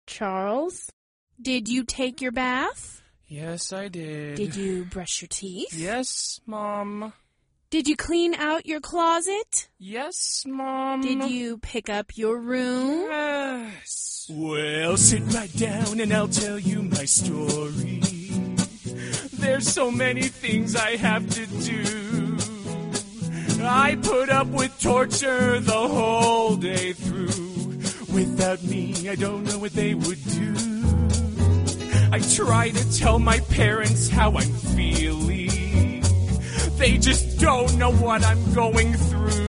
Charles, did you take your bath? Yes, I did. Did you brush your teeth? Yes, Mom. Did you clean out your closet? Yes, Mom. Did you pick up your room? Yes. Well, sit right down and I'll tell you my story. There's so many things I have to do. I put up with torture the whole day through. Without me, I don't know what they would do. I try to tell my parents how I'm feeling. They just don't know what I'm going through.